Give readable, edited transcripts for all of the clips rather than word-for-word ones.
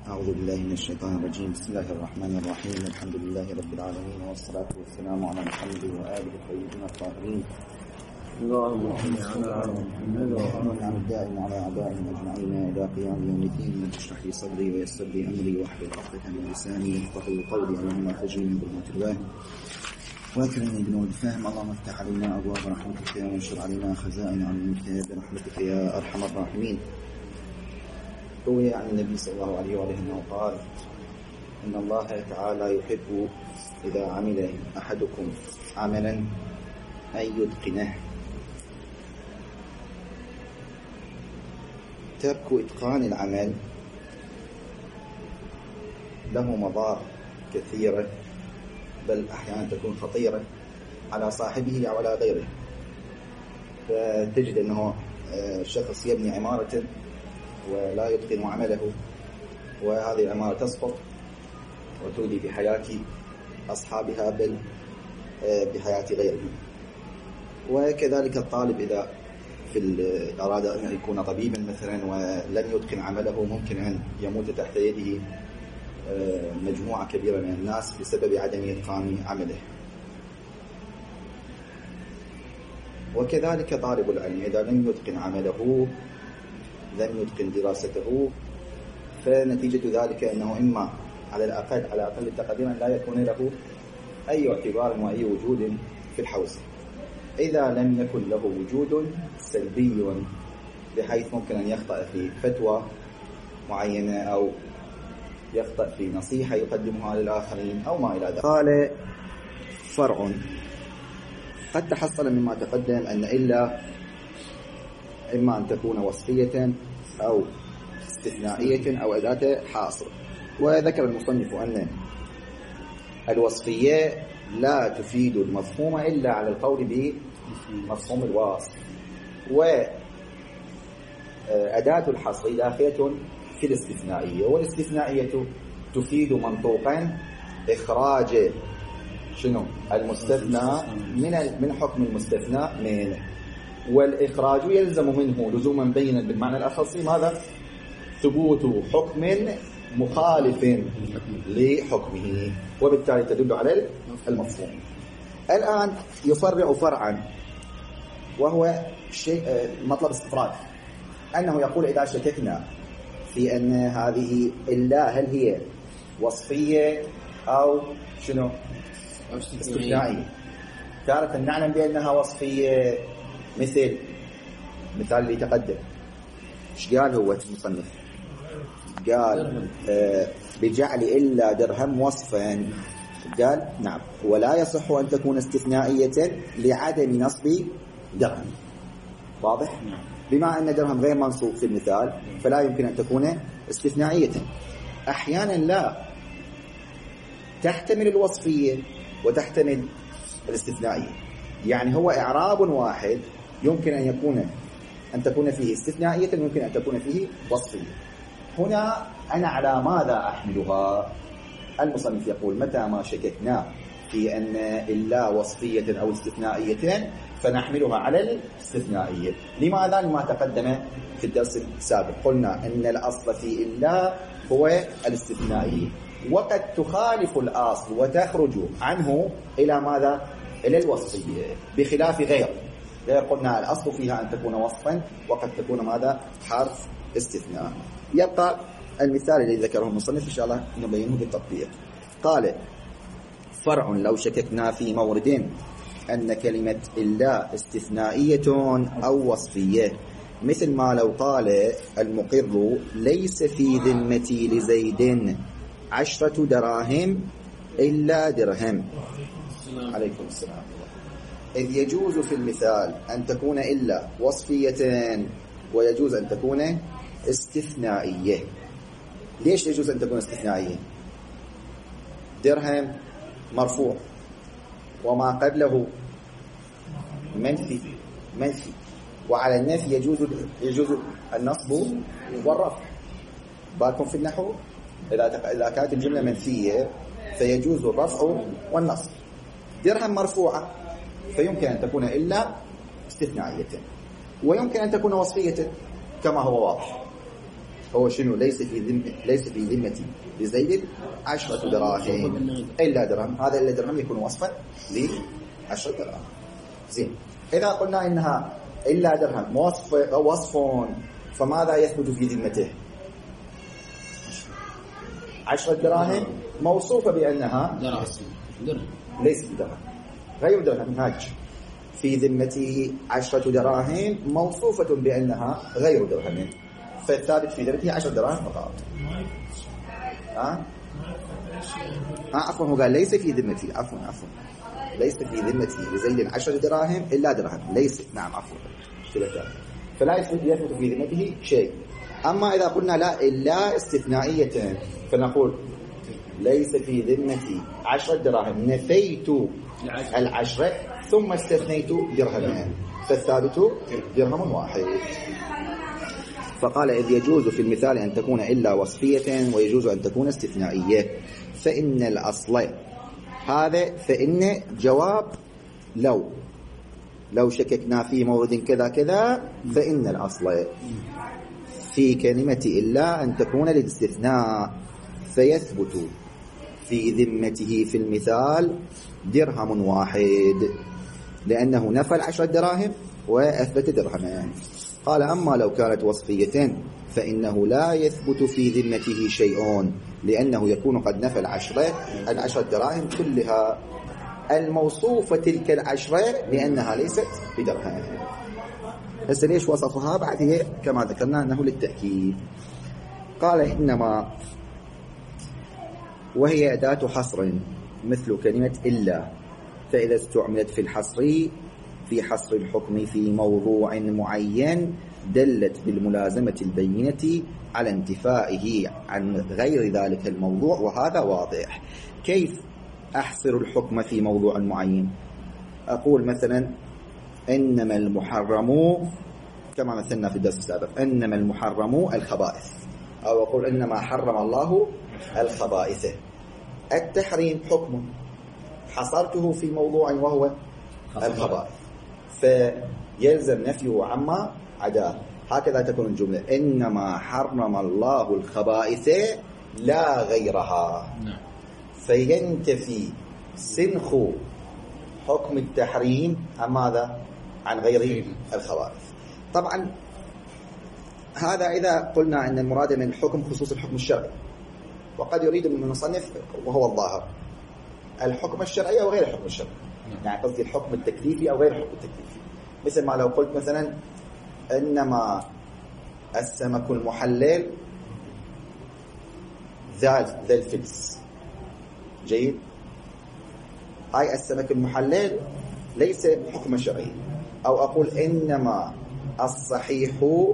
أعوذ بالله من الشيطان الرجيم. بسم الله الرحمن الرحيم. الحمد لله رب العالمين، والصلاة والسلام على محمد وآله الطيبين الطاهرين. اللهم صل على محمد وعلى الدائم على أعدائهم أجمعين إلى قيام يوم الدين. رب اشرح لي صدري ويسر لي أمري واحلل عقدة من لساني يفقهوا قولي. اللهم اخرجني من ظلمات الوهم واكرمني بنور الفهم. اللهم افتح علينا أبواب رحمتك وانشر علينا خزائن علمك برحمتك يا أرحم الراحمين. روي عن النبي صلى الله عليه وآله أنه قال: إن الله تعالى يحب إذا عمل أحدكم عملا أن يتقنه. ترك إتقان العمل له مضار كثيرة، بل أحيانا تكون خطيرة على صاحبه أو على غيره. فتجد أنه شخص يبني عمارة ولا يتقن عمله، وهذه العمارة تسقط وتؤدي بحياة أصحابها بل بحياة غيرهم. وكذلك الطالب إذا أراد أن يكون طبيبا مثلا ولن يتقن عمله، ممكن أن يموت تحت يده مجموعة كبيرة من الناس بسبب عدم إتقان عمله. وكذلك طالب العلم إذا لم يتقن عمله، لم يتقن دراسته، فنتيجة ذلك أنه إما على الأقل تقديرا لا يكون له أي اعتبار وأي وجود في الحوزة. إذا لم يكن له وجود سلبي بحيث ممكن أن يخطأ في فتوى معينة أو يخطأ في نصيحة يقدمها للآخرين أو ما إلى ذلك. قال: فرع. قد تحصل مما تقدم أن إلا إما أن تكون وصفية أو استثنائية أو أداة حاصر. وذكر المصنف أن الوصفية لا تفيد المفهوم إلا على القول بمفهوم الوصف، وأداة الحصر داخلة في الاستثنائية، والاستثنائية تفيد منطوقا إخراج المستثنى من حكم المستثنى منه، والإخراج يلزم منه لزوما بينا بالمعنى الأخصي ماذا؟ ثبوت حكم مخالف لحكمه، وبالتالي تدل على المفهوم. الآن يفرع فرعا، وهو شيء مطلب استفراد، أنه يقول إذا شككنا في أن هذه إلا هل هي وصفية أو استثنائية، تارة نعلم بأنها وصفية، مثال اللي تقدم. ايش قال هو المصنف؟ قال بجعل إلا درهم وصفا. قال نعم، ولا يصح أن تكون استثنائية لعدم نصب درهم. واضح؟ بما أن درهم غير منصوب في المثال فلا يمكن أن تكون استثنائية. أحيانا لا تحتمل الوصفية وتحتمل الاستثنائية، يعني هو إعراب واحد يمكن أن تكون فيه استثنائية، يمكن أن تكون فيه وصفية. هنا أنا على ماذا أحملها؟ المصنف يقول: متى ما شككنا في أن إلا وصفية أو استثنائية فنحملها على الاستثنائية. لماذا؟ لما تقدم في الدرس السابق قلنا أن الأصل في إلا هو الاستثنائية، وقد تخالف الأصل وتخرج عنه إلى ماذا؟ إلى الوصفية، بخلاف غير قلنا الأصل فيها أن تكون وصفا، وقد تكون ماذا؟ حرف استثناء. يبقى المثال الذي ذكره المصنف إن شاء الله نبينه بالتطبيق. قال: فرع لو شككنا في مورد أن كلمة إلا استثنائية أو وصفية، مثل ما لو قال المقر: ليس في ذمتي لزيد 10 دراهم إلا درهم. عليكم السلام. إذ يجوز في المثال أن تكون إلا وصفية، ويجوز أن تكون استثنائية. ليش يجوز أن تكون استثنائية؟ درهم مرفوع وما قبله منفي، وعلى النفي يجوز النصب والرفع. بالكم في النحو إذا كانت الجملة منفية فيجوز الرفع والنصب. درهم مرفوعة فيمكن أن تكون إلا استثنائية، ويمكن أن تكون وصفية كما هو واضح. هو شنو؟ ليس في ذمتي لزيد 10 دراهم إلا درهم. هذا إلا درهم يكون وصفا ل10 دراهم. زين، إذا قلنا إنها إلا درهم وصف، فماذا يثبت في ذمته؟ 10 دراهم موصوفة بأنها ليست درهم، غير درهم. هاج في ذمته 10 دراهم موصوفة بأنها غير درهم، فالثابت في ذمته 10 دراهم فقط. عفوا، هو قال ليس في ذمتي، عفوا ليس في ذمتي لزيد 10 دراهم إلا درهم. ليس، نعم عفوا، فلا يثبت في ذمته شيء. أما إذا قلنا لا إلا استثنائية، فنقول ليس في ذمتي 10 دراهم، نفيت 10 ثم استثنيت درهمين، فالثابت درهم واحد. فقال إذ يجوز في المثال أن تكون إلا وصفية ويجوز أن تكون استثنائية. فإن الأصل هذا، فإن جواب لو شككنا في مورد كذا كذا، فإن الأصل في كلمة إلا أن تكون للاستثناء، فيثبت في ذمته في المثال درهم واحد، لأنه نفى 10 دراهم وأثبت درهمان. قال أما لو كانت وصفية فإنه لا يثبت في ذمته شيء، لأنه يكون قد نفى 10 دراهم كلها الموصوفة تلك 10 لأنها ليست بدرهم. هسه ليش وصفها؟ بعد هي كما ذكرنا أنه للتأكيد. قال إنما وهي أداة حصر مثل كلمة إلا، فإذا استعملت في حصر الحكم في موضوع معين دلت بالملازمة البينة على انتفائه عن غير ذلك الموضوع، وهذا واضح. كيف أحصر الحكم في موضوع معين؟ أقول مثلا إنما المحرم، كما مثلنا في الدرس السابق، إنما المحرم الخبائث، أو أقول إنما حرم الله الخبائث. التحريم حكم حصرته في موضوع وهو الخبائث، فيلزم نفيه عما عداه. هكذا تكون الجملة: إنما حرم الله الخبائث لا غيرها. فينتفي سنخ حكم التحريم عن ماذا؟ عن غير الخبائث. طبعا هذا إذا قلنا أن المراد من الحكم خصوص الحكم الشرعي، وقد يريد من المصنف وهو الظاهر الحكم الشرعي أو غير الحكم الشرعي، يعني قصدي الحكم التكليفي أو غير الحكم التكليفي. مثل ما لو قلت مثلا إنما السمك المحلل ذا الفلس، جيد، هاي السمك المحلل ليس حكم شرعي. أو أقول إنما الصحيح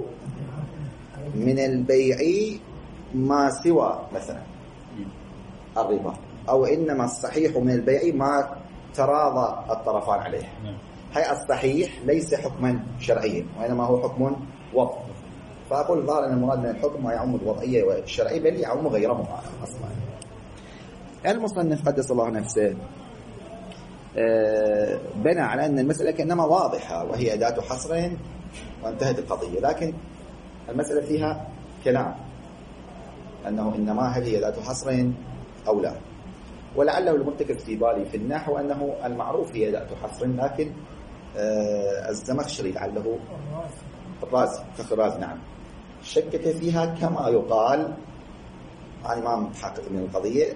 من البيع ما سوى مثلا الربا، أو إنما الصحيح من البيع ما تراضى الطرفان عليه. هاي الصحيح ليس حكما شرعيا، وإنما هو حكم وضع. فأقول ظاهر أن المراد من الحكم ما يعم الوضعية والشرعية، بل يعم غيرهما أصلا. المصنف قدس الله نفسه بنى على أن المسألة كأنما واضحة وهي أداة حصر وانتهت القضية، لكن المسألة فيها كلام أنه إنما هل هي أداة حصر أو لا. ولعله المرتكز في بالي في النحو أنه المعروف هي أداة حصر، لكن الزمخشري لعله الرازي نعم شكك فيها كما يقال عن ما متحقق من القضية،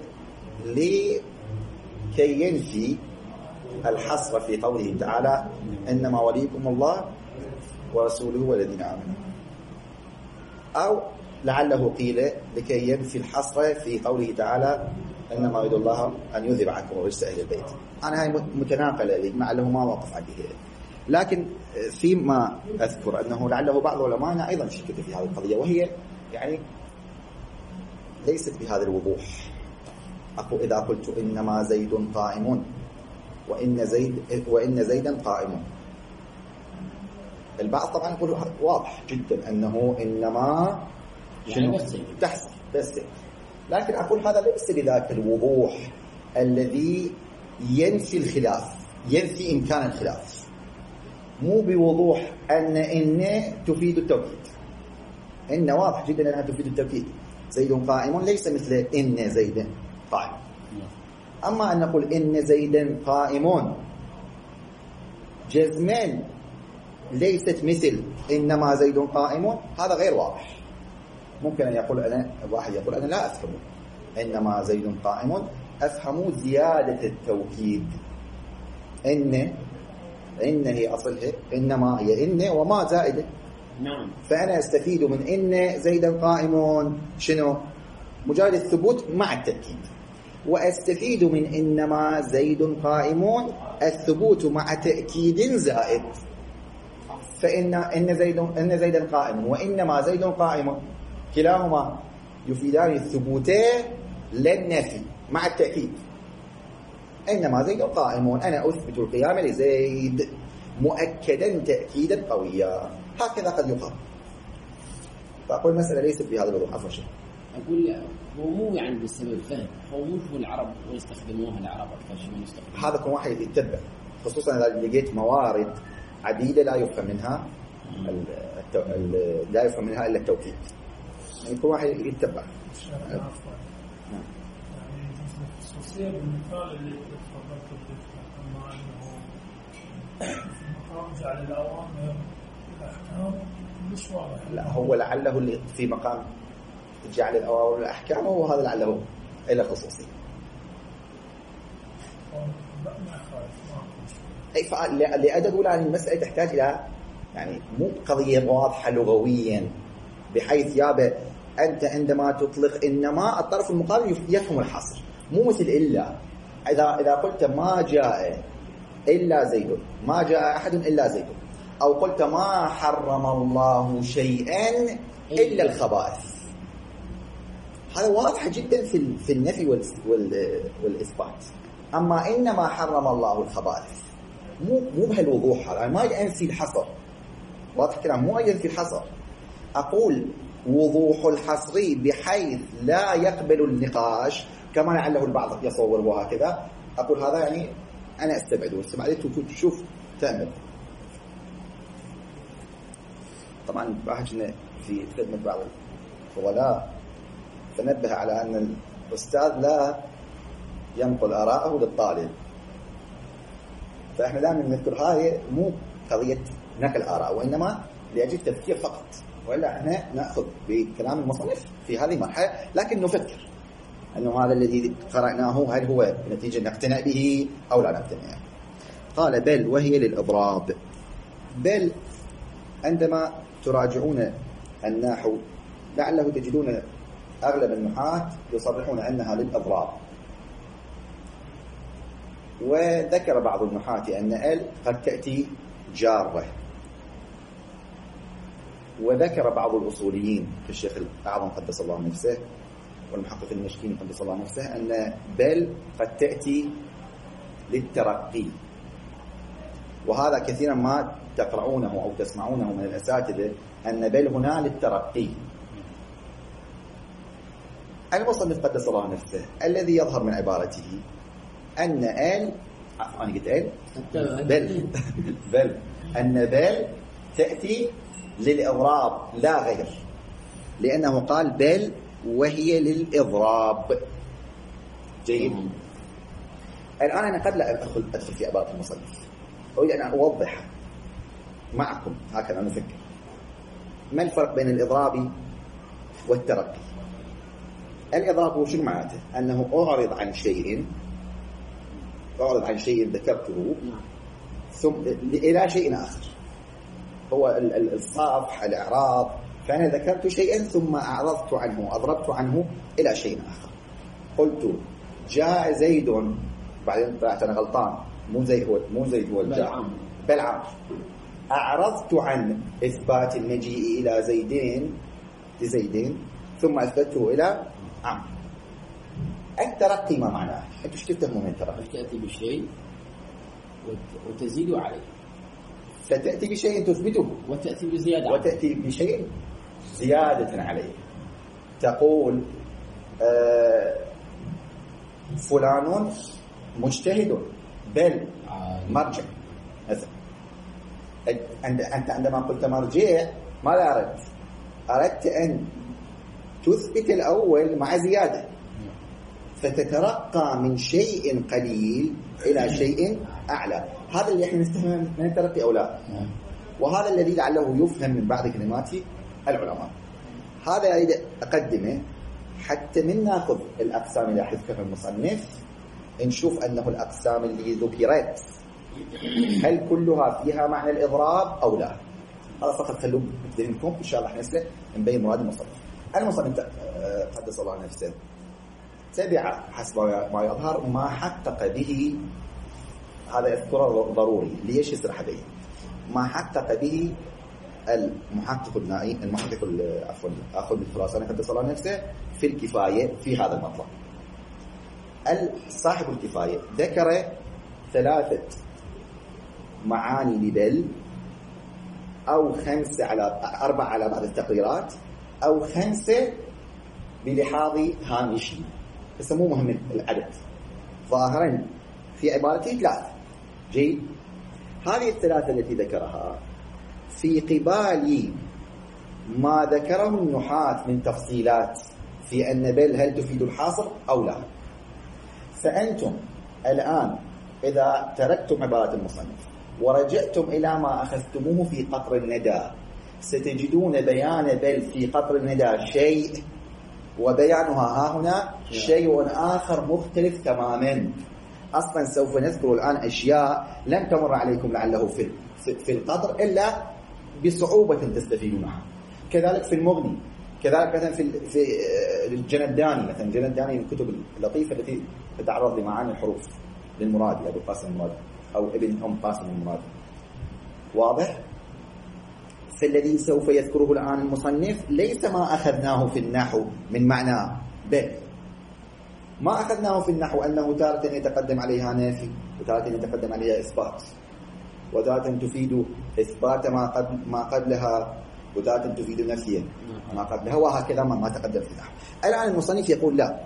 لكي ينفي الحصر في قوله تعالى إنما وليكم الله ورسوله والذين آمنوا، أو لعله قيل لكي ينفي الحصر في قوله تعالى إنما يريد الله أن يذهب عنكم الرجس أهل البيت. أنا هاي متناقلة لي مع له ما وقف عليه، لكن فيما أذكر أنه لعله بعض علمائنا أيضا شكك في هذه القضية، وهي يعني ليست بهذا الوضوح. أقول إذا قلت إنما زيد قائم وإن زيدا قائم، البعض طبعا يقول واضح جدا أنه إنما تحصل بس، لكن أقول هذا ليس لذاك الوضوح الذي ينفي الخلاف، ينفي إمكان الخلاف، مو بوضوح أن تفيد التوكيد. إن واضح جدا أنها تفيد التوكيد. زيد قائم ليس مثل إن زيد قائم. أما أن نقول إن زيد قائم جزمان ليست مثل إنما زيد قائم، هذا غير واضح. ممكن أن يقول واحد يقول أنا لا أفهم إنما زيد قائم، أفهم زيادة التوكيد. إن هي أصلها، إنما هي إن وما زائدة. نعم. فأنا أستفيد من إن زيدا قائم شنو؟ مجرد الثبوت مع التأكيد. وأستفيد من إنما زيد قائم الثبوت مع تأكيد زائد. إن زيدا قائم وإنما زيد قائم كلاهما يفيدان الثبوتين للنفي مع التأكيد. إنما زيد قائم، أنا أثبت القيام لزيد مؤكدا تأكيدا قويا. هكذا قد يقال. فأقول المسألة ليست بهذا الوضوح. عفوا شيء أقول هو مو يعني بسبب الفهم، هو مش هو العرب ويستخدموها العرب أكثر شيء من يستخدموها. هذا كل واحد يتبع، خصوصا إذا لقيت موارد عديدة لا يفهم منها لا يفهم منها إلا التوكيد. يعني كل واحد يتبع. يعني خصوصية بالمثال اللي تفضلت به، أما أنه مقام جعل الأوامر الأحكام مش واضح. لا، هو لعله اللي في مقام جعل الأوامر والأحكام، وهذا لعله إلى خصوصية. لأجل أقول أن المسألة تحتاج إلى يعني مو قضية واضحة لغويا بحيث يابا أنت عندما تطلق إنما الطرف المقابل يفهم الحصر، مو مثل إلا. إذا قلت ما جاء إلا زيد، ما جاء أحد إلا زيد، أو قلت ما حرم الله شيئا إلا الخبائث، هذا واضح جدا في النفي والإثبات. أما إنما حرم الله الخبائث مو بهالوضوح هذا، ما ينفي الحصر. واضح كلام، مو ينفي الحصر. أقول وضوح الحصر بحيث لا يقبل النقاش كما لعله البعض يصور وهكذا. أقول هذا يعني أنا استبعدته تشوف تأمل. طبعا بحجنا في خدمة بعض الفضلاء فنبه على أن الأستاذ لا ينقل آراءه للطالب، فإحنا دائما نذكر هذه مو قضية نقل آراء، وإنما لأجل تفكير فقط، وإلا إحنا نأخذ بكلام المصنف في هذه المرحلة، لكن نفكر أنه هذا الذي قرأناه هل هو نتيجة نقتنع به أو لا نقتنع. قال بل وهي للإضراب. بل عندما تراجعون النحو لعله تجدون أغلب النحاة يصرحون أنها للإضراب، وذكر بعض النحاة أن ال قد تأتي جارة، وذكر بعض الأصوليين كالشيخ الأعظم قدس الله نفسه والمحقق المشكين قدس الله نفسه أن بل قد تأتي للترقي، وهذا كثيرا ما تقرؤونه أو تسمعونه من الأساتذة أن بل هنا للترقي. المصنف قدس الله نفسه الذي يظهر من عبارته أن أنا قلت بل أن بل تأتي للإضراب لا غير، لأنه قال بل وهي للإضراب. جيد. الآن أنا قد لا أدخل في عبارة المصنف، أريد أن أوضح معكم هكذا نفكر ما الفرق بين الإضراب والترقي. الإضراب هو شنو معناته؟ أنه أعرض عن شيء ذكرته ثم إلى شيء آخر، هو الصافح الإعراض. فأنا ذكرت شيئا ثم أعرضت عنه أضربت عنه إلى شيء آخر. قلت جاء زيد، بعدين طلعت أنا غلطان، مو زيد هو الجاء بل عمرو. أعرضت عن إثبات المجيء إلى لزيدين ثم أثبته إلى عمرو. الترقي ما معناه؟ أنتوا ايش تفهمون من الترقي؟ تأتي بشيء وتزيد عليه، فتأتي بشيء تثبته وتأتي بزيادة، وتأتي بشيء زيادة عليه. تقول فلان مجتهد بل مرجع مثلا. أنت عندما قلت مرجع ما لا أردت أردت أن تثبت الأول مع زيادة، فتترقى من شيء قليل إلى شيء أعلى. هذا اللي احنا نستفهم من الترقي أو لا، وهذا الذي لعله يفهم من بعض كلمات العلماء. هذا أريد أقدمه حتى من ناخذ الأقسام اللي حذكرها المصنف، نشوف أنه الأقسام اللي ذكرت هل كلها فيها معنى الإضراب أو لا. هذا فقط خلوه بذهنكم، إن شاء الله نسلك نبين مراد المصنف. المصنف قدس الله نفسه تبع حسب ما يظهر ما حقق به، هذا يذكره ضروري ليش يسرح به، ما حقق به المحقق النائي، المحقق عفوا أخذ الخلاصاني قدس الله نفسه في الكفاية في هذا المطلب. صاحب الكفاية ذكر 3 معاني لبل، أو 5 على 4 على بعض التقريرات، أو 5 بلحاظ هامشي، بس مو مهم العدد، ظاهرا في عبارته 3. جيد. هذه ال3 التي ذكرها في قبال ما ذكره النحاة من تفصيلات في أن بل هل تفيد الحاصر أو لا. فأنتم الآن إذا تركتم عبارة المصنف ورجعتم إلى ما أخذتموه في قطر الندى، ستجدون بيان بل في قطر الندى شيء، وبيانها ها هنا شيء آخر مختلف تماما. أصلا سوف نذكر الآن أشياء لن تمر عليكم لعله في القطر إلا بصعوبة تستفيدونها. كذلك في المغني، كذلك مثلا في الجنداني، مثلا الجنداني من الكتب اللطيفة التي تتعرض لمعاني الحروف للمرادي، أبو القاسم المرادي أو ابن أم قاسم المرادي. واضح؟ فالذي سوف يذكره الآن المصنف ليس ما أخذناه في النحو من معنى بل، ما أخذناه في النحو أنه تارة يتقدم عليها نافي، وتارة يتقدم عليها إثبات، وتارة تفيد إثبات ما قبلها، وتارة تفيد نفيا ما قبلها، وهكذا ما تقدم في النحو. الآن المصنف يقول لا،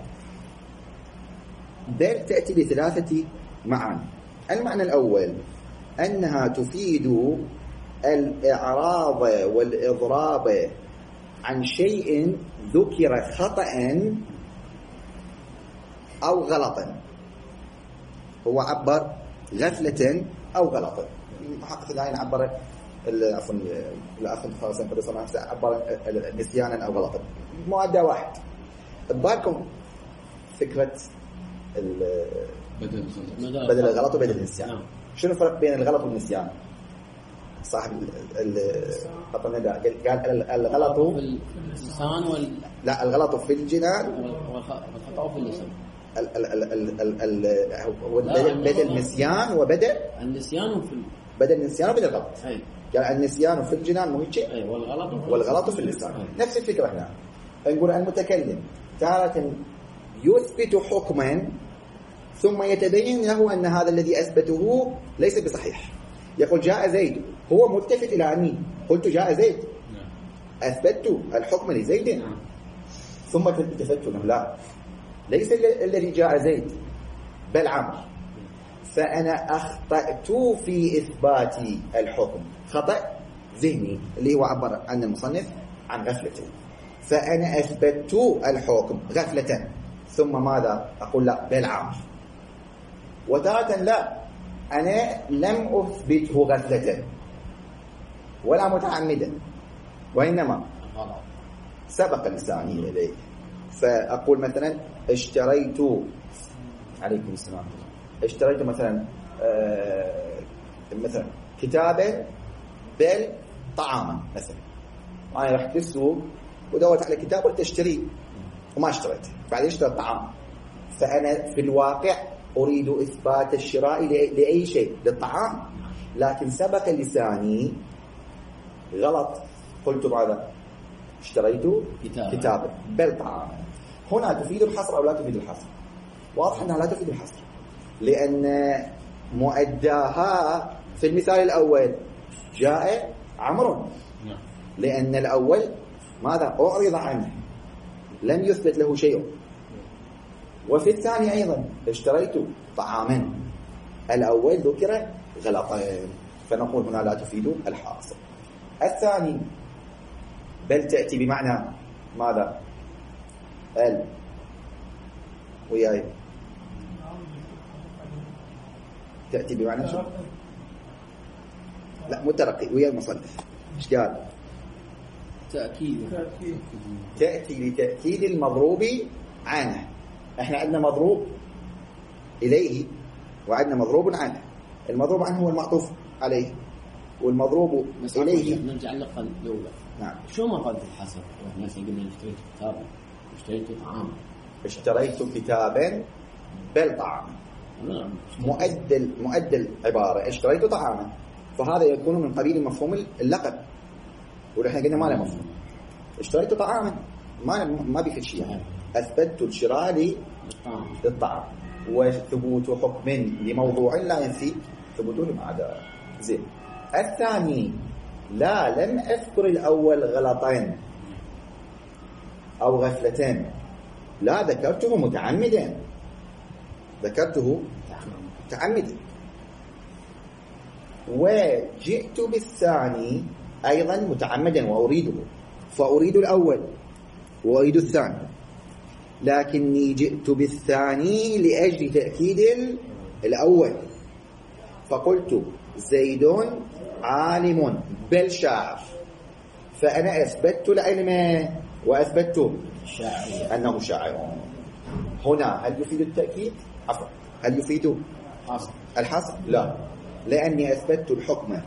بل تأتي ب3 معاني. المعنى الأول أنها تفيد الإعراض والإضراب عن شيء ذكر خطأ أو غلطا. هو عبر غفلة أو غلطا، محقق الآن عبر عفوا الأخ الخاصين قد صنع عبر نسيانا أو غلطا، مؤدى واحد. ببالكم فكرة بدل الغلط وبدل النسيان. شنو الفرق بين الغلط والنسيان؟ صاحب قطن قال الغلط في اللسان لا، الغلط في الجنان والخطأ في اللسان. بدل النسيان وبدل النسيان في بدل النسيان وبدل الغلط. قال النسيان في الجنان مو هيك، والغلط في اللسان. نفس الفكرة هنا. نقول المتكلم تارة يثبت حكما ثم يتبين له أن هذا الذي أثبته ليس بصحيح. يقول جاء زيد، هو ملتفت إلى أني قلت جاء زيد، أثبت الحكم لزيد، ثم التفت له لا، ليس الذي جاء زيد بل عمرو، فأنا أخطأت في إثبات الحكم، خطأ ذهني اللي هو عبر عن المصنف عن غفلته، فأنا أثبت الحكم غفلة، ثم ماذا أقول لا بل عمرو. وتارة لا، أنا لم أثبته غفلة ولا متعمدا، وإنما سبق لساني إليه، فأقول مثلا اشتريت عليكم السلام، اشتريت مثلا كتابا بل طعاما مثلا، أنا رحت للسوق ودورت على كتاب قلت اشتريه وما اشتريته، بعدين اشتريت طعام، فأنا في الواقع أريد إثبات الشراء لأي شيء، للطعام، لكن سبق لساني غلط، قلت ماذا؟ اشتريت كتابا بل طعاما. هنا تفيد الحصر أو لا تفيد الحصر؟ واضح أنها لا تفيد الحصر، لأن مؤداها في المثال الأول جاء عمرو، لأن الأول ماذا؟ أعرض عنه، لم يثبت له شيء. وفي الثاني أيضا اشتريت طعاما، الأول ذكر غلطين، فنقول هنا لا تفيد الحاصل. الثاني بل تأتي بمعنى ماذا؟ وياي تأتي بمعنى شو؟ لا مترقي ويا المصنف ايش قال؟ تأتي لتأكيد المضروب عنه. احنا عندنا مضروب إليه وعندنا مضروب عنه. المضروب عنه هو المعطوف عليه والمضروب إليه. نرجع للقطة الأولى. نعم. شو مراد الحصر؟ الناس قلنا اشتريت كتابا اشتريت طعاما. اشتريت كتابا بل طعاما. نعم. مؤدل عبارة اشتريت طعاما، فهذا يكون من قبيل مفهوم اللقب، ونحن قلنا ما له مفهوم. اشتريت طعاما ما بيفيد شيء. أثبتت الشراء للطعام، وثبوت حكم لموضوع لا ينفي ثبوته لما عدا. زين. الثاني لا لم أذكر الأول غلطين أو غفلتين، لا ذكرته متعمدا، ذكرته متعمدا. وجئت بالثاني أيضا متعمدا وأريده، فأريد الأول وأريد الثاني، لكني جئت بالثاني لأجل تأكيد الأول. فقلت زيد عالم بل شاعر، فأنا أثبتت العلم وأثبت أنه شاعر. هنا هل يفيد التأكيد؟ عفوا، هل يفيد الحصر؟ لا، لأني أثبتت الحكم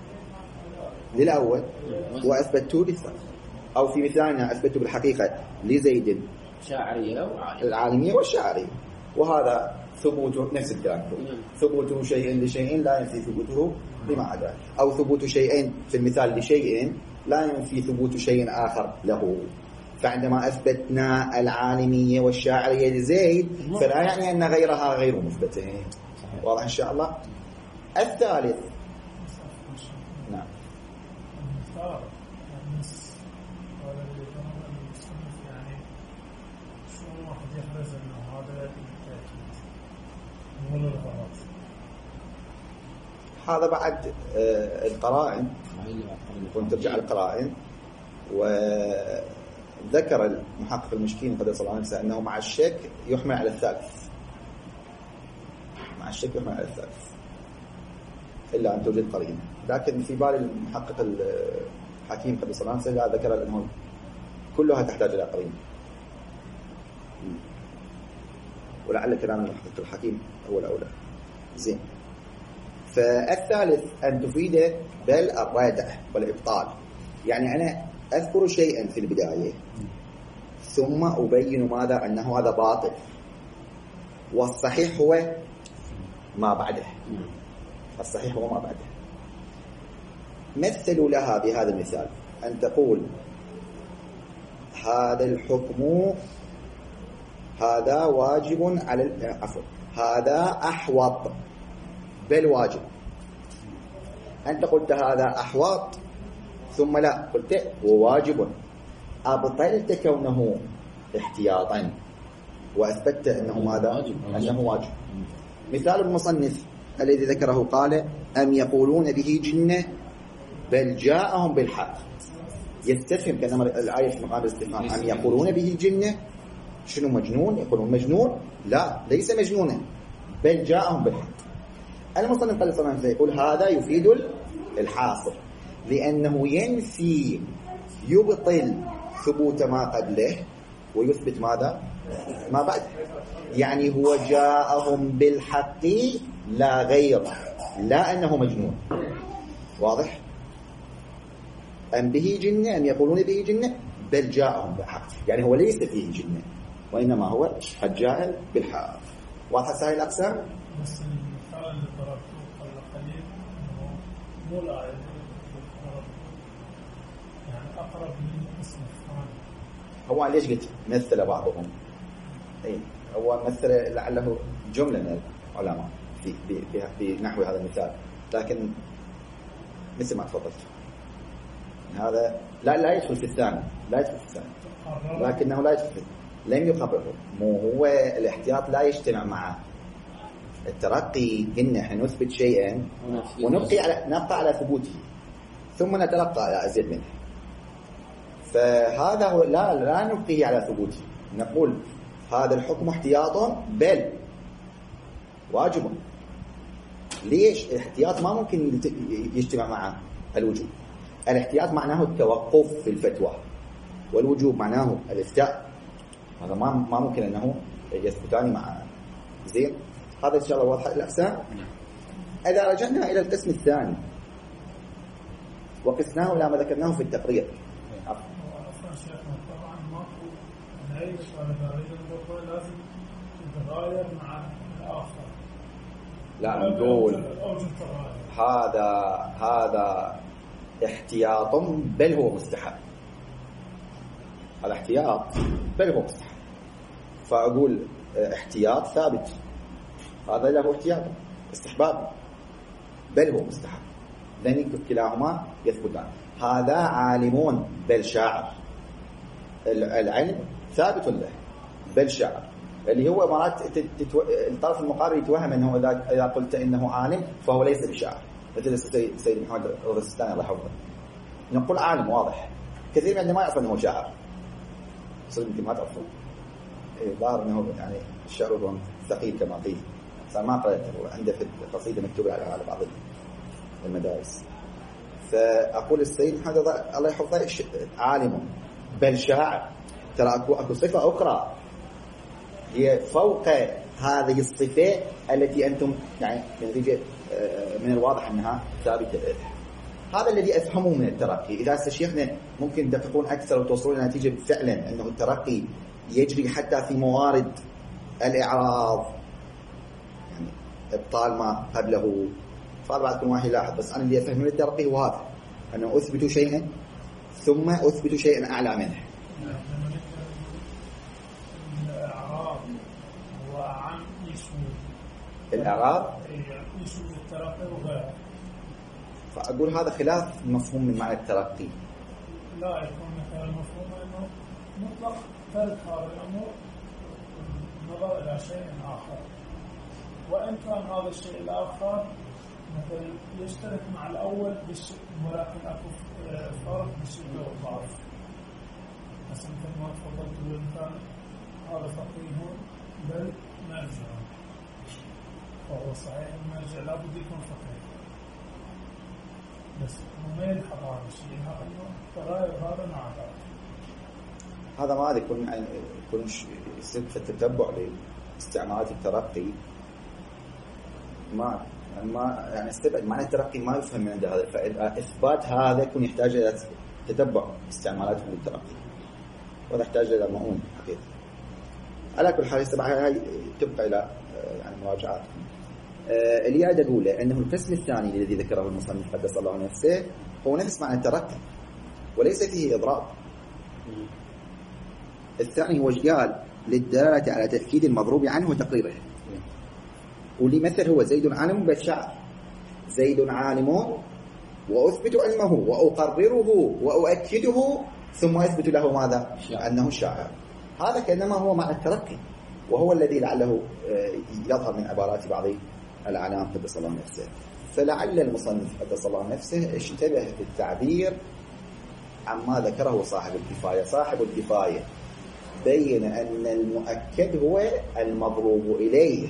للأول وأثبته للثاني، أو في مثالنا أثبت بالحقيقة لزيد العالمية والشاعرية، وهذا ثبوت نفس الكلام، ثبوت شيء لشيء لا ينفي ثبوته لما عداه، أو ثبوت شيء في المثال لشيء لا ينفي ثبوت شيء آخر له. فعندما أثبتنا العالمية والشاعرية لزيد فلا يعني أن غيرها غير مثبتة. واضح إن شاء الله. الثالث نعم هذا بعد القرائن، كنت ترجع القرائن. وذكر المحقق المشكين قدس الله عنه أنه مع الشك يحمل على الثالث، مع الشك يحمل على الثالث إلا أن توجد قرينة. لكن في بال المحقق الحكيم قدس الله عنه ذكر أنه كلها تحتاج إلى قرينة، ولعل كلام المحقق الحكيم هو الأولى. زين. فالثالث أن تفيد بل الردع والإبطال، يعني أنا أذكر شيئا في البداية ثم أبين ماذا أنه هذا باطل، والصحيح هو ما بعده، الصحيح هو ما بعده. مثلوا لها بهذا المثال أن تقول هذا الحكم هذا واجب على عفوا هذا أحوط بل واجب. أنت قلت هذا أحوط ثم لا قلت وواجب، أبطلت كونه احتياطا وأثبتت أنه ماذا؟ أنه واجب. مثال المصنف الذي ذكره قال أم يقولون به جنة بل جاءهم بالحق. يستفهم كأنما الآية في مقام الاستفهام. أم يقولون به جنة، شنو مجنون؟ يقولون مجنون؟ لا، ليس مجنونا بل جاءهم بالحق. المصنف قال صلى الله عليه وسلم يقول هذا يفيد الحاصر، لأنه ينفي يبطل ثبوت ما قبله ويثبت ماذا؟ ما بعد. يعني هو جاءهم بالحق لا غير، لا أنه مجنون. واضح؟ أم به جنة، أم يقولون به جنة بل جاءهم بالحق، يعني هو ليس فيه جنة وإنما هو قد جاء بالحق. واضح هذه الأقسام؟ بس المثال اللي ضربته قبل قليل إنه مو الآية، يعني أقرب من اسم الثاني. هو ليش قلت مثل بعضهم؟ أي هو مثل لعله جملة من العلماء في نحو هذا المثال، لكن مثل ما تفضلت هذا لا يدخل في الثاني، لا يدخل في الثاني، لكنه لا يدخل، لم يقرره. مو هو الاحتياط لا يجتمع معه الترقي. قلنا احنا نثبت شيئا ونبقى على ثبوته ثم نترقى على أزيد منه. فهذا هو لا نبقيه على ثبوته، نقول هذا الحكم احتياط بل واجب. ليش؟ الاحتياط ما ممكن يجتمع مع الوجوب. الاحتياط معناه التوقف في الفتوى، والوجوب معناه الافتاء. هذا ما ممكن أنه يثبتان معا. زين، هذا إن شاء الله واضح الأقسام. إذا رجعنا إلى القسم الثاني وقسناه إلى ما ذكرناه في التقرير. طبعا ماكو نعيش ولا لازم يتغير مع الآخر. لا نقول هذا احتياط بل هو مستحب. الاحتياط بل هو مستحب، فأقول احتياط ثابت، هذا له احتياط استحباب بل هو مستحب، لأن كلاهما يثبتان. هذا عالمون بل شاعر، العلم ثابت له بل شاعر، اللي هو مرات الطرف المقابل يتوهم أنه إذا قلت إنه عالم فهو ليس بشاعر، مثل سيد محمد الغزستاني الله يحفظه، نقول عالم واضح. كثير من الناس ما يعرفون أنه شاعر، صدق يمكن ما تعرفون، ظاهر أنه يعني الشعر هو ثقيل كما قيل، ما قرأته عنده في قصيدة مكتوبة على بعض المدارس. فأقول السيد محمد الله يحفظه عالم بل شاعر. ترى أكو صفة أخرى هي فوق هذه الصفة التي أنتم يعني نتيجة من الواضح أنها ثابتة. هذا الذي أفهمه من الترقي. إذا استشيخنا ممكن تدققون أكثر وتوصلون إلى نتيجة فعلا أنه الترقي يجري حتى في موارد الإعراض، يعني إبطال ما قبله. فبعد كل واحد يلاحظ، بس أنا اللي أفهم من الترقي هو هذا، أنه أثبت شيئا ثم أثبت شيئا أعلى منه. الإعراض وعن يسوع الإعراض يسوع الترقي وغيره. فأقول هذا خلاف مفهوم من معنى الترقي. لا يكون مثلا مفهوم أنه مطلق ترك هذا الأمر النظر إلى شيء آخر، وإن كان هذا الشيء الآخر مثلا يشترك مع الأول ولكن أكو فرق بالشدة والضعف. مثلا ما تفضلت بالإمكان هذا فقيه بل مرجع، فهو صحيح المرجع لا بد يكون فقيه، بس ما يلحق هذا الشيء، هذا تغير هذا مع ذلك. هذا ما يكون يصير في التتبع لاستعمالات الترقي، ما يعني استبعد معنى الترقي ما يفهم من عند هذا. فإثبات هذا يكون يحتاج إلى تتبع استعمالاتهم للترقي، وهذا يحتاج إلى مؤون حقيقي. على كل حال هاي تبقى إلى يعني مراجعاتكم. اللي قاعد أقوله أنه القسم الثاني الذي ذكره المصنف قدس الله نفسه هو نفس معنى الترقي وليس فيه إضراب. الثاني هو قال للدلالة على تأكيد المضروب عنه وتقريره. واللي مثل هو زيد عالم بالشعر، زيد عالم وأثبت علمه وأقرره وأؤكده ثم أثبت له ماذا؟ أنه شاعر. هذا كأنما هو معنى الترقي، وهو الذي لعله يظهر من عبارات بعض الأعلام قدس الله نفسه. فلعل المصنف قدس الله نفسه اشتبه في التعبير عما ذكره صاحب الكفاية. صاحب الكفاية بين أن المؤكد هو المضروب إليه،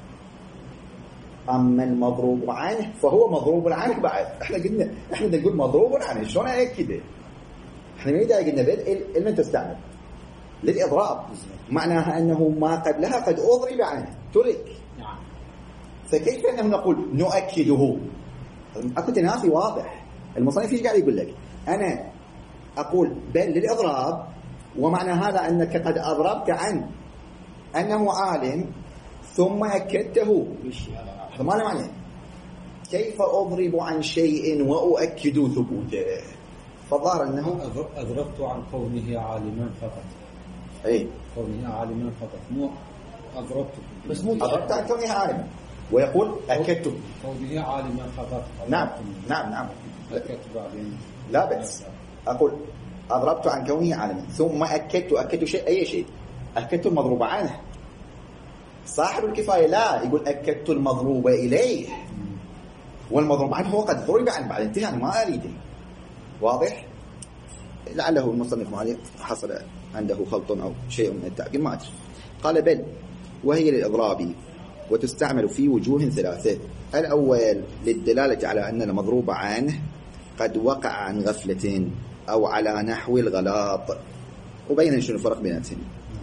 أما المضروب عنه فهو مضروب عنه بعد. احنا نقول مضروب عنه، شلون أكده؟ احنا ما قلنا بدء تستعمل للإضراب، معناها أنه ما قبلها قد أضرب عنه ترك. فكيف أنه نقول نؤكده؟ أكو تنافي واضح. المصنف ايش قاعد يقول لك؟ أنا أقول بل للإضراب، ومعنى هذا أنك قد أضربت عنه أنه عالم ثم أكدته. هذا ما له معنى. كيف أضرب عن شيء وأؤكد ثبوته؟ فظهر أنه أضربت عن كونه عالما فقط. أي كونه عالما فقط، مو أضربت بس مو أضربت عن كونه عالما، ويقول أكدته كونه عالما فقط. نعم أكدت بعدين لا بأس. أقول أضربت عن كونه عالما ثم أكدت شيء، أي شيء أكدت المضروب عنه. صاحب الكفاية لا، يقول أكدت المضروب إليه، والمضروب عنه هو قد ضرب عنه بعد انتهى، أنا ما أريده. واضح؟ لعله المصنف معلق حصل عنده خلط أو شيء من التعبير ما أدري. قال بل وهي للإضراب وتستعمل في وجوه ثلاثة. الأول للدلالة على أن المضروب عنه قد وقع عن غفلة أو على نحو الغلاط، وبين شنو الفرق بيناتهم.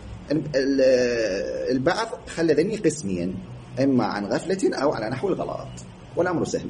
البعض خلى ذني قسمين، إما عن غفلة أو على نحو الغلاط، والأمر سهل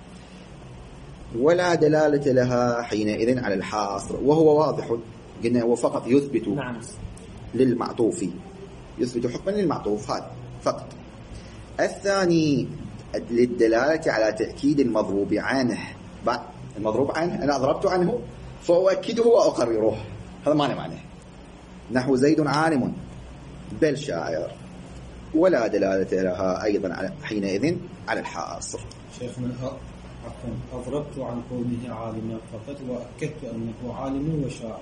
ولا دلالة لها حينئذ على الحاصر، وهو واضح. قلنا هو فقط يثبت للمعطوف، يثبت حكما للمعطوف هذا فقط. الثاني للدلالة على تأكيد المضروب عنه. المضروب عنه أنا أضربت عنه فأؤكده وأقرره، هذا ما معناه. نحو زيد عالم بل شاعر، ولا دلالة لها أيضا حينئذ على الحاصر. شيخنا أضربت عن كونه عالما فقط وأكدت أنه عالم وشاعر.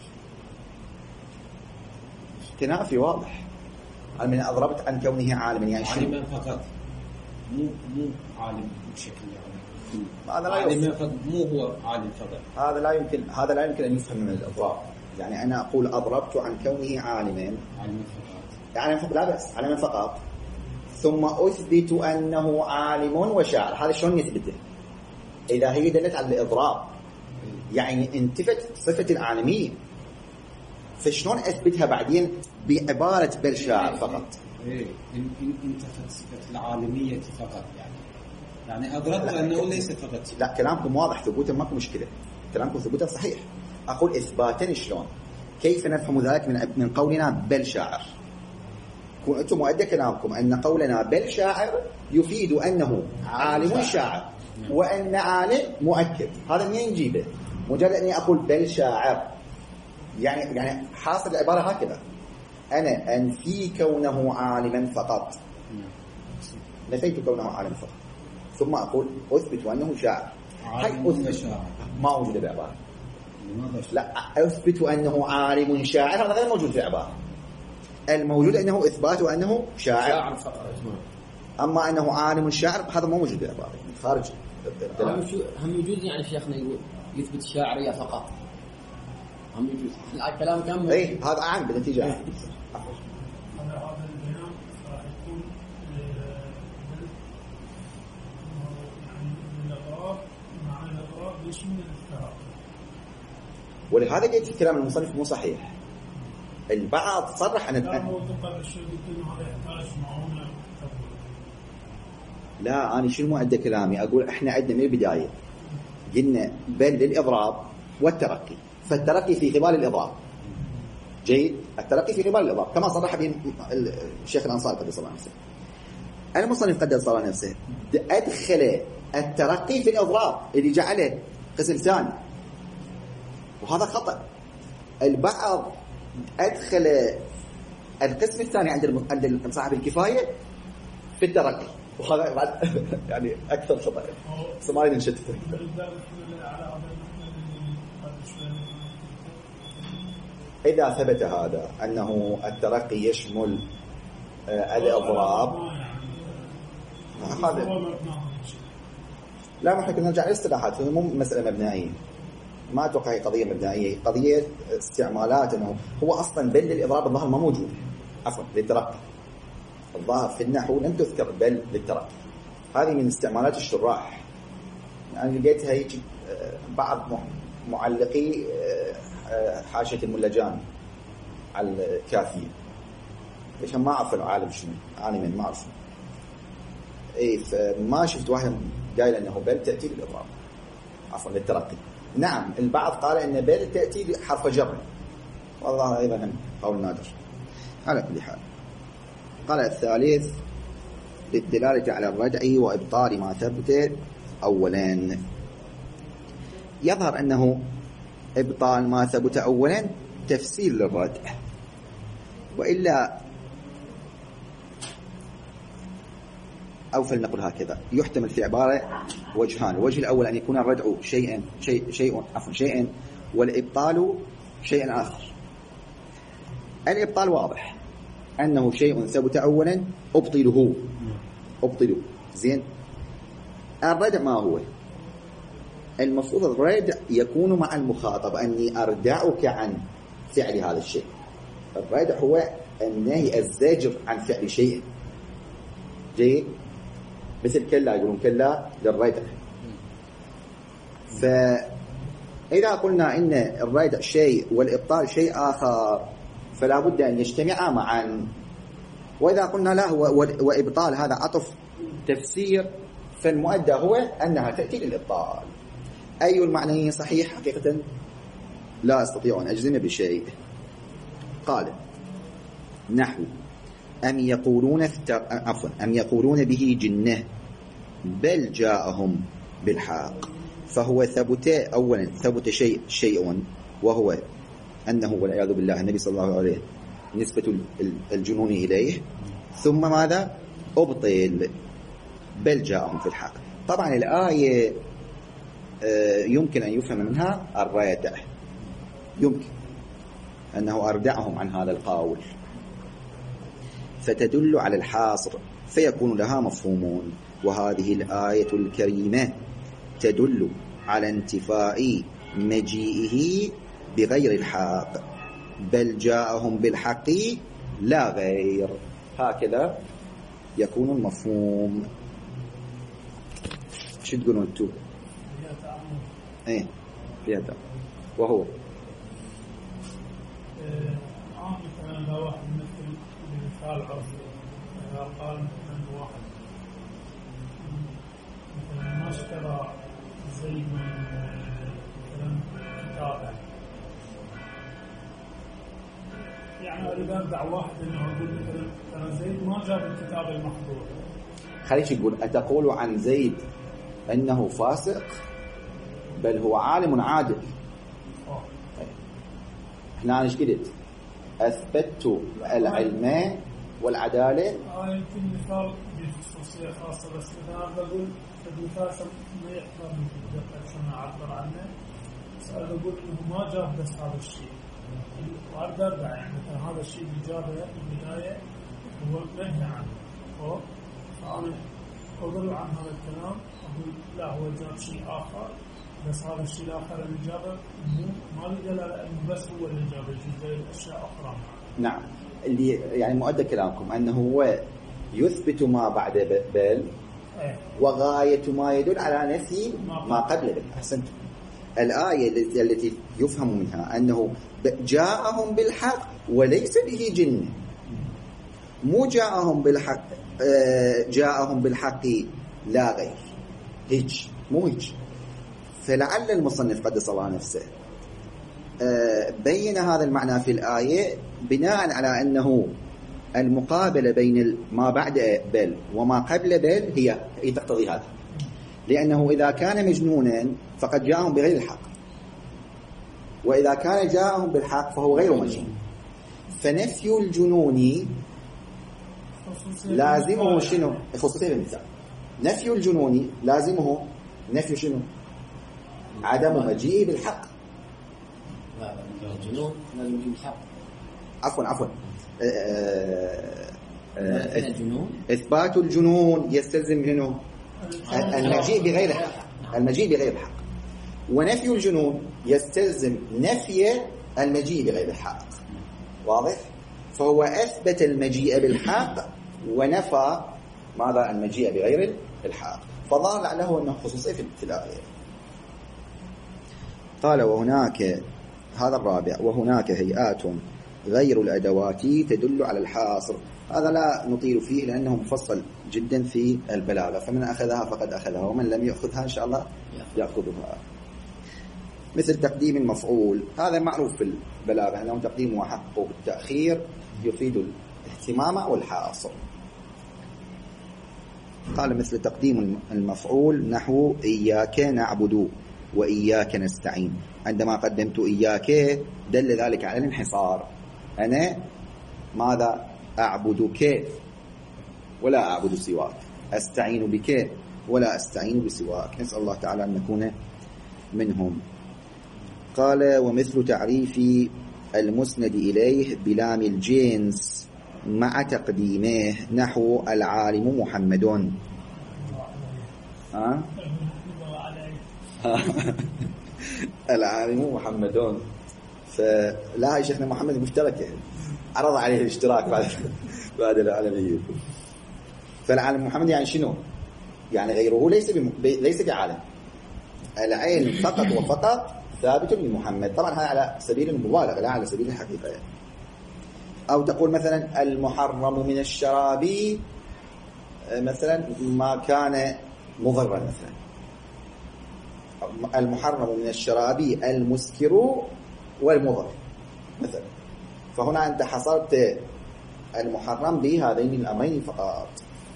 تنافي واضح. من أضربت عن كونه عالما يعني عالما فقط، مو عالم بشكل يعني هذا لا عالما فقط، مو هو عالم فقط. هذا لا يمكن أن يفهم من الأضراب. يعني أنا أقول أضربت عن كونه عالما يعني فقط، لا بأس عالما فقط، ثم أثبت أنه عالم وشاعر. هذا شلون يثبته؟ إذا هي دلت على الإضراب يعني انتفت صفة العالمية، فشلون أثبتها بعدين بعبارة بل شاعر فقط؟ انتفت صفة العالمية فقط يعني أضربت أنه ليس فقط. لا كلامكم واضح، ثبوتا ماكو مشكلة، كلامكم ثبوتا صحيح. أقول إثباتا شلون؟ كيف نفهم ذلك من قولنا بل شاعر؟ أنتم مؤدى كلامكم أن قولنا بل شاعر يفيد أنه عالم شاعر، وأن عالم مؤكد. هذا منين نجيبه؟ مجرد أني أقول بل شاعر يعني حاصل العبارة هكذا، أنا أنفي كونه عالما فقط، نفيت كونه عالما فقط، ثم أقول أثبت أنه شاعر. ما موجود بالعبارة. لا أثبت أنه عالم شاعر، هذا غير موجود في العبارة. الموجود أنه إثبات أنه شاعر فقط، أما أنه عالم شاعر هذا ما موجود في العبارة، خارج. هم يجوز يعني شيخنا يقول يثبت الشاعرية فقط، هم يجوز الكلام كم إيه هذا عام بالنتيجة. هذا البيان راح يكون يعني الإضراب مع الإضراب يشمل التعاطي، ولهذا قلت كلام المصنف مو صحيح. البعض صرح أن لا أنا شنو أدى كلامي؟ أقول إحنا عندنا من البداية قلنا بل للإضراب والترقي، فالترقي في قبال الإضراب. جيد، الترقي في قبال الإضراب كما صرح به الشيخ الأنصاري قدس الله نفسه. المصنف قدس الله نفسه أدخل الترقي في الإضراب اللي جعله قسم ثاني، وهذا خطأ. البعض أدخل القسم الثاني عند صاحب الكفاية في الترقي، وهذا بعد يعني أكثر خطأ. سماعي نشتته. إذا ثبت هذا أنه الترقي يشمل الإضراب، هذا لا محتاج نرجع للاصطلاحات، مو مسألة مبنائية. ما أتوقع هي قضية مبدئية، قضية استعمالات. أنه هو أصلا بل للإضراب الظاهر ما موجود، عفوا للترقي الظاهر في النحو لم تذكر بل للترقي. هذه من استعمالات الشراح، يعني لقيتها يجي بعض معلقي حاشية الملجان على الكافية، ليش ما أعرف العالم شنو عالما ما أعرف. إيه فما شفت واحد قايل أنه بل تأتي للإضراب عفوا للترقي. نعم البعض قال أن بل تأتي حرف جر، والله أيضا هم قول نادر. على كل حال قال الثالث للدلالة على الردع وإبطال ما ثبت أولا. يظهر أنه إبطال ما ثبت أولا تفسير للردع، وإلا أو فلنقل هكذا، يحتمل في عبارة وجهان. الوجه الأول أن يكون الردع شيئا والإبطال شيئا آخر. الإبطال واضح أنه شيء ثبت أولا أبطله زين. الردع ما هو؟ المفروض الردع يكون مع المخاطب، أني أردعك عن فعل هذا الشيء. الردع هو النهي، الزجر عن فعل شيء. جيد؟ مثل كلا، يقولون كلا للردع. فإذا قلنا إن الردع شيء والإبطال شيء آخر فلا بد أن يجتمعا معا. وإذا قلنا لا وإبطال هذا عطف تفسير، فالمؤدى هو أنها تأتي للإبطال. أي المعنيين صحيح؟ حقيقة لا أستطيع أن أجزم بشيء. قال نحو أم يقولون به جنة بل جاءهم بالحق. فهو ثبت أولا، ثبت شيء وهو أنه والعياذ بالله النبي صلى الله عليه نسبة الجنون إليه، ثم ماذا؟ أبطل بل جاءهم في الحق. طبعا الآية يمكن أن يفهم منها الردع، يمكن أنه أردعهم عن هذا القول، فتدل على الحاصر فيكون لها مفهوم. وهذه الآية الكريمة تدل على انتفاء مجيئه بغير الحق، بل جاءهم بالحق لا غير. هكذا يكون المفهوم. شو تقولون انتم؟ ايه فيها تعمل. وهو مثلا لو واحد مثل مثال عرفي، إذا قال مثلا واحد مثلا ما اشترى زيد مثلا كتابه، يعني أريد أردع واحد أنه أقول مثلا ترى زيد ما جاب الكتاب المحظور. خليش يقول أتقول عن زيد أنه فاسق بل هو عالم عادل. هنا ايش قلت؟ اثبتت العلم والعداله. يمكن مثال بخصوصيه خاصه، بس اذا بقول المثال ما يحضر من عشان اعبر عنه، بس انا بقول انه ما جاب بس هذا الشيء وارد اربع، يعني مثلا هذا الشيء اللي جابه بالبدايه هو منهي عنه، فانا اضل عن هذا الكلام اقول لا هو جاب شيء اخر، بس هذا الشيء الآخر اللي جابه ما لي دلالة أنه بس هو اللي جابه، يجوز أشياء أخرى. نعم، اللي يعني مؤدى كلامكم أنه هو يثبت ما بعد بل وغاية ما يدل على نفي ما قبل بل. أحسنتم. الآية التي يفهم منها أنه جاءهم بالحق وليس به جنة، مو جاءهم بالحق جاءهم بالحق لا غير، هيك مو هيك. فلعل المصنف قدس الله نفسه بين هذا المعنى في الآية بناء على أنه المقابلة بين ما بعد بل وما قبل بل هي تقتضي هذا، لأنه إذا كان مجنونا فقد جاءهم بغير الحق، وإذا كان جاءهم بالحق فهو غير مجنون. فنفي الجنون لازمه شنو؟ خصوصية المثال. نفي الجنون لازمه نفي شنو؟ عدم مجيء بالحق. الجنون لازم يجي بالحق. عفوا الجنون إثبات الجنون يستلزم منه المجيء بغير الحق، المجيء بغير الحق. ونفي الجنون يستلزم نفي المجيء بغير الحق. واضح؟ فهو أثبت المجيء بالحق ونفى ماذا؟ المجيء بغير الحق. فظهر لعله أنه خصوصي في الآية. قال وهناك، هذا الرابع، وهناك هيئات غير الأدوات تدل على الحاصر. هذا لا نطيل فيه لأنه مفصل جدا في البلاغة، فمن أخذها فقد أخذها، ومن لم يأخذها إن شاء الله يأخذها. مثل تقديم المفعول، هذا معروف في البلاغة أنه تقديم وحقه بالتأخير يفيد الاهتمام والحاصر. قال مثل تقديم المفعول نحو إياك نعبد وإياك نستعين. عندما قدمت إياك دل ذلك على الانحصار، أنا ماذا؟ أعبدك ولا أعبد سواك، أستعين بك ولا أستعين بسواك. نسأل الله تعالى أن نكون منهم. قال ومثل تعريف المسند إليه بلام الجنس مع تقديمه نحو العالم محمد. العالم محمد. فلا يا شيخنا محمد مشترك يعني، عرض عليه الاشتراك بعد العالمية. فالعالم محمد يعني شنو؟ يعني غيره ليس بعالم. العين فقط وفقط ثابت لمحمد. طبعا هذا على سبيل المبالغة لا على سبيل الحقيقة يعني. أو تقول مثلا المحرم من الشراب مثلا ما كان مضرا، مثلا المحرم من الشراب المسكر والمضر مثلا. فهنا أنت حصرت المحرم بهذين الأمرين فقط.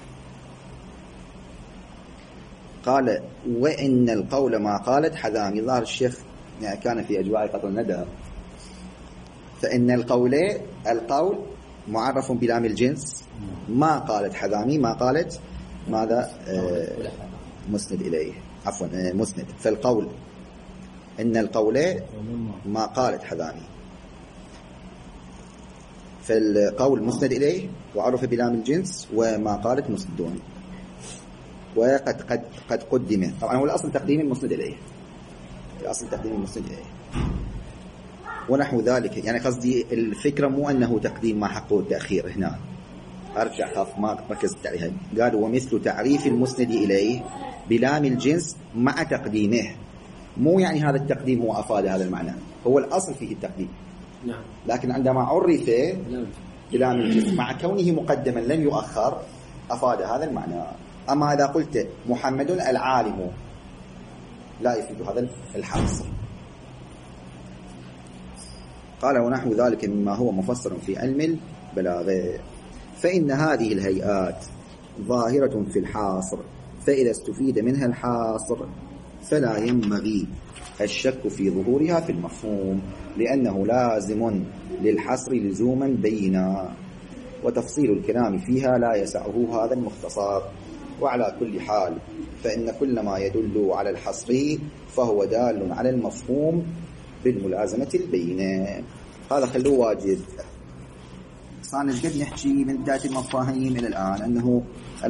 قال وإن القول ما قالت حذامي. ظهر الشيخ يعني كان في أجواء قطر الندى. فإن القول معرف بلام الجنس، ما قالت حذامي، ما قالت ماذا مسند إليه، عفوا مسند. فالقول إن القول ما قالت حذامي، فالقول مسند إليه وعرف بلام الجنس، وما قالت مسندون. وقد قدم، طبعا هو الأصل تقديم المسند إليه، الأصل تقديم المسند إليه ونحو ذلك. يعني قصدي الفكرة مو أنه تقديم ما حقه التأخير. هنا أرجع خاف ما ركزت عليها. قال ومثل تعريف المسند إليه بلام الجنس مع تقديمه. مو يعني هذا التقديم هو أفاد هذا المعنى، هو الأصل فيه التقديم. نعم. لكن عندما عرف بلام الجنس مع كونه مقدما لم يؤخر أفاد هذا المعنى. أما إذا قلت محمد العالم لا يفيد هذا الحصر. قال ونحو ذلك مما هو مفسر في علم البلاغة. فإن هذه الهيئات ظاهرة في الحاصر، فإذا استفيد منها الحاصر فلا ينبغي الشك في ظهورها في المفهوم، لأنه لازم للحصر لزوما بينا، وتفصيل الكلام فيها لا يسعه هذا المختصر. وعلى كل حال فإن كل ما يدل على الحصر فهو دال على المفهوم بالملازمة البينة. هذا خلوه واجد. صار قد نحكي من بداية المفاهيم إلى الآن أنه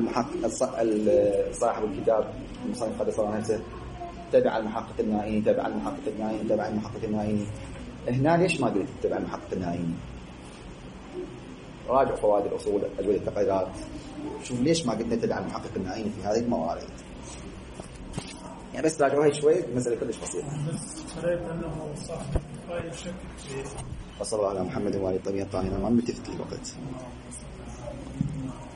صاحب الكتاب المصنف قد صار نفسه تبع المحقق النائي، تبع المحقق النائي، تبع المحقق النائي. هنا ليش ما قلت تبع المحقق النائي؟ راجع فوائد الأصول، أجوبة التقريرات، شوف ليش ما قلنا تبع المحقق النائي في هذه الموارد. يعني بس راجعوها شوي، مسألة كلش بسيطة. بس قريت أنه صاحب كفاية شك في وصلى الله على محمد وعلى الطبيعة الطاهرة. ما ملتفت الوقت.